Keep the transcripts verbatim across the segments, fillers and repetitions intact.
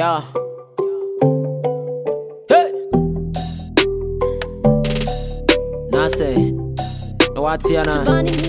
Yeah. Hey. Now say, no what's here now?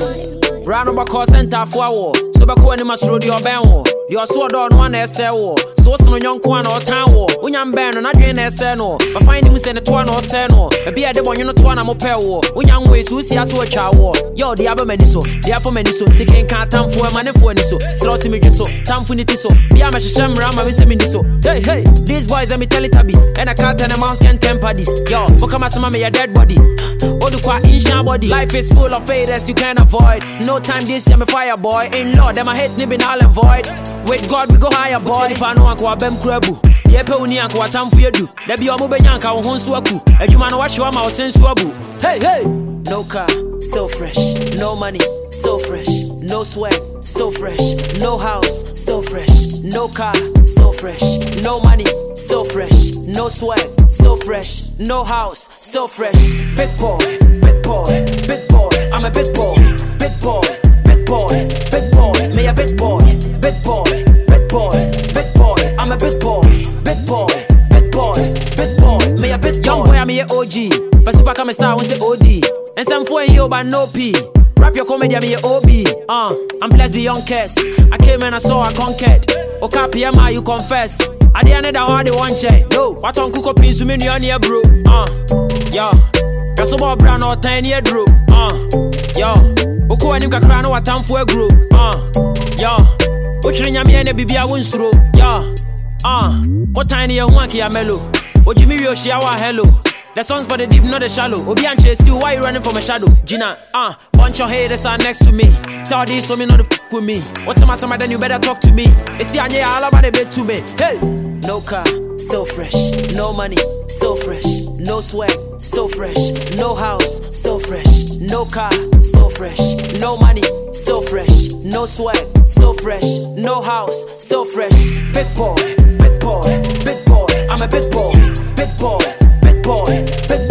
Round about call center for war. So back when you must road your band war. Your sword on one S L war. So some young quan or town war. When you're banned and I drain S N O. But find him send a twan or seno. Maybe a demon you know twan am pair war. When young ways who see us watch our war. Yo, the other many so. The other many so. Taking can't time for a man for any so. Slossy me so. Time for it so. Be a mash sham ram and semi so. Hey, hey. These boys let me tell it a bit. And a cat and a mouse can temper this. Yo, for come as mommy a dead body. Oh, the quite in shan body. Life is full of faders you can't avoid. No time this year me fire boy. In law, them I hate nibbing all and void. With God we go higher boy. If I know I go a bem krebu. Yeah, pony and what time for you do. There be a mobile yanka on Honsuaku. And you man watch your mouth since Wabu. Hey, hey! No car, still fresh. No money, still fresh. No swag, still fresh. No house, still fresh. No car, still fresh. No money, still fresh. No swag, still fresh. No house, still fresh. Big boy, big boy, big boy. I'm a big boy, big boy, big boy, big boy. Me a big boy, big boy, big boy, big boy. I'm a big boy, big boy, big boy, big boy. Me a big boy. Young boy, I'm a O G. First super come star, we say O D. And some for you, but no P. Rap your comedy, I'm a O B. Uh, I'm blessed beyond curse. I came and I saw I conquered. Okay, P M I, you confess. At the end of the hard, they want check. No, what on cook up in so many on here, bro. Uh, yeah. That's about brown or tiny year, bro. Uh, yeah. Oko and you can cry no what time for a group. Uh, yeah. Which ring I'm here, baby, I won't throw. Yeah. Uh, what tiny a monkey, a mellow. What Jimmy, your shower, hello. The songs for the deep, not the shallow. Obian chase you, why you running from a shadow? Gina, ah, uh, bunch of haters are next to me. Tell these so me not the f with me. What's the matter, then you better talk to me. It's the idea all about the bed to me. Hey! No car, still fresh. No money, still fresh. No swag, still fresh. No house, still fresh. No car, still fresh. No money, still fresh. No swag, still fresh. No house, still fresh. Big boy, big boy, big boy. I'm a big boy, big boy. Big boy, big